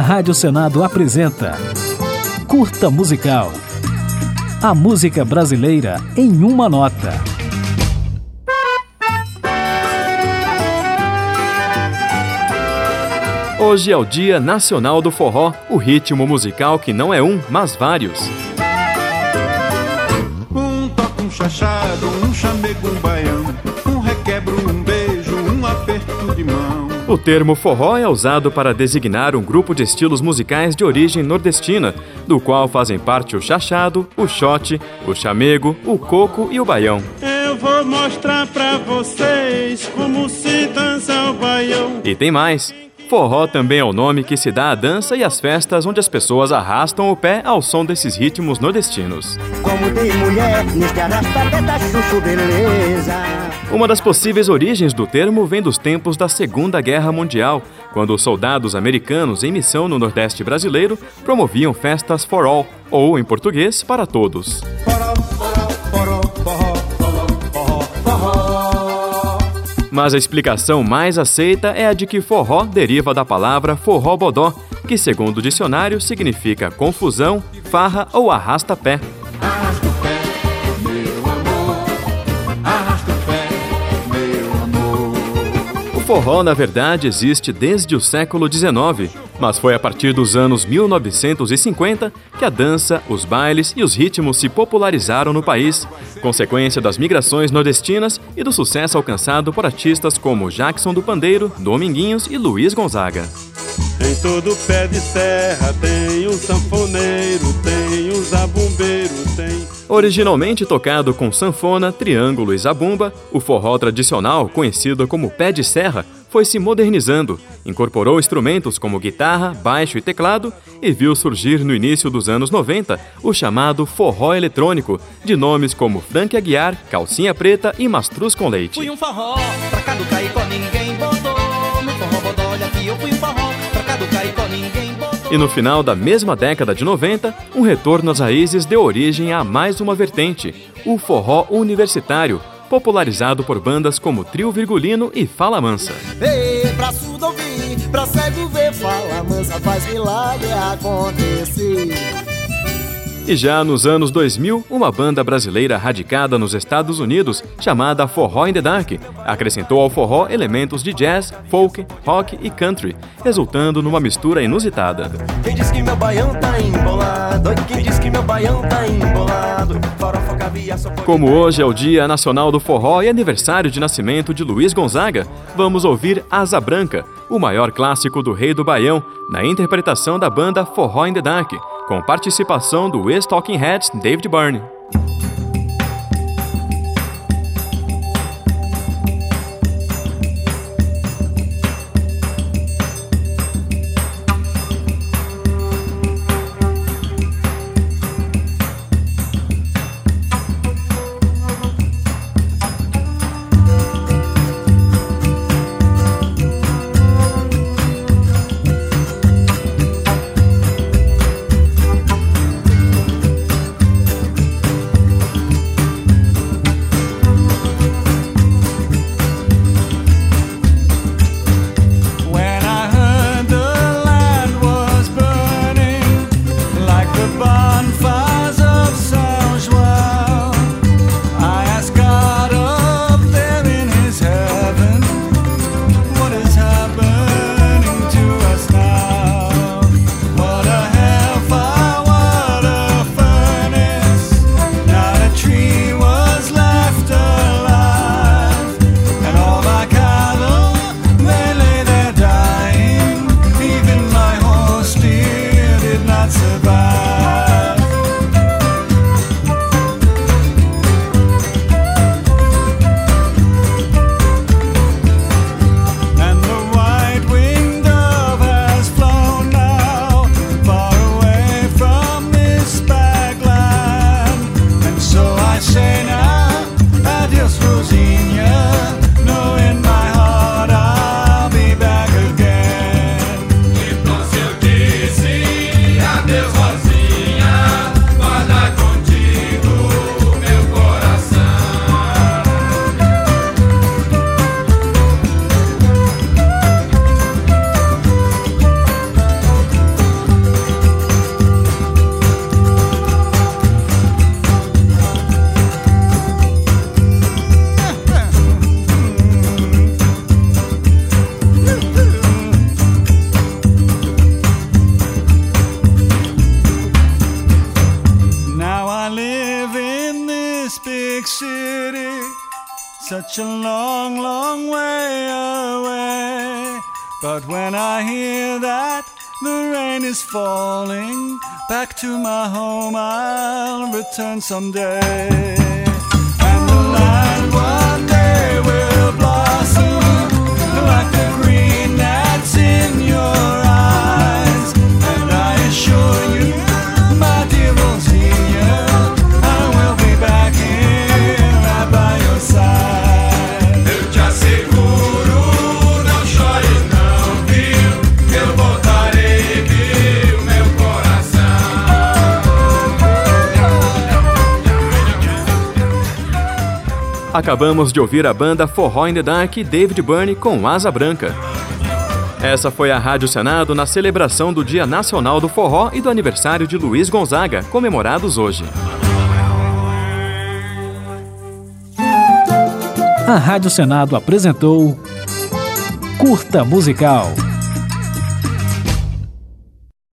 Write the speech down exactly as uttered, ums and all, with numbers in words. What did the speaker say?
Rádio Senado apresenta Curta Musical. A música brasileira em uma nota. Hoje é o Dia Nacional do Forró, o ritmo musical que não é um, mas vários. Um toque, um chachado, um chamego, um baião, um requebro, um beijo, um aperto de mão. O termo forró é usado para designar um grupo de estilos musicais de origem nordestina, do qual fazem parte o chachado, o xote, o chamego, o coco e o baião. Eu vou mostrar pra vocês como se dança o baião. E tem mais. Forró também é o nome que se dá à dança e às festas onde as pessoas arrastam o pé ao som desses ritmos nordestinos. Como tem mulher neste arrasta-pé da chuchu beleza. Uma das possíveis origens do termo vem dos tempos da Segunda Guerra Mundial, quando os soldados americanos em missão no Nordeste brasileiro promoviam festas for all, ou, em português, para todos. Mas a explicação mais aceita é a de que forró deriva da palavra forró-bodó, que, segundo o dicionário, significa confusão, farra ou arrasta-pé. Arrasta o pé, meu amor, arrasta o pé, meu amor. O forró, na verdade, existe desde o século dezenove, mas foi a partir dos anos mil novecentos e cinquenta que a dança, os bailes e os ritmos se popularizaram no país, consequência das migrações nordestinas e do sucesso alcançado por artistas como Jackson do Pandeiro, Dominguinhos e Luiz Gonzaga. Em todo pé de serra tem um sanfoneiro, tem um zabumbeiro, tem... Originalmente tocado com sanfona, triângulo e zabumba, o forró tradicional, conhecido como pé de serra, foi se modernizando, incorporou instrumentos como guitarra, baixo e teclado e viu surgir no início dos anos noventa o chamado forró eletrônico, de nomes como Frank Aguiar, Calcinha Preta e Mastruz com Leite. Fui um forró, pra cá do Caicó ninguém botou. No forró bodó, olha aqui eu fui um forró, pra cá do Caicó ninguém botou. E no final da mesma década de noventa, um retorno às raízes deu origem a mais uma vertente, o forró universitário, popularizado por bandas como Trio Virgulino e Fala Mansa. Ei, pra surdo ouvir, pra cego ver, Fala Mansa faz milagre acontecer. E já nos anos dois mil, uma banda brasileira radicada nos Estados Unidos, chamada Forró in the Dark, acrescentou ao forró elementos de jazz, folk, rock e country, resultando numa mistura inusitada. Quem diz que meu baião tá embolado? Quem diz que meu baião tá embolado? Farofa, caviar, só pode... Como hoje é o Dia Nacional do Forró e aniversário de nascimento de Luiz Gonzaga, vamos ouvir Asa Branca, o maior clássico do Rei do Baião, na interpretação da banda Forró in the Dark, com participação do ex-Talking Heads David Byrne. big city, such a long, long way away. But when I hear that the rain is falling, back to my home I'll return someday. And the land one day will blossom like the green that's in your eyes. And I assure you, my dear Rosinha, I will be back here right by your side. Eu te asseguro, não chores não, viu? Eu voltarei, viu, meu coração. Acabamos de ouvir a banda Forró in the Dark e David Byrne com Asa Branca. Essa foi a Rádio Senado na celebração do Dia Nacional do Forró e do aniversário de Luiz Gonzaga, comemorados hoje. A Rádio Senado apresentou Curta Musical.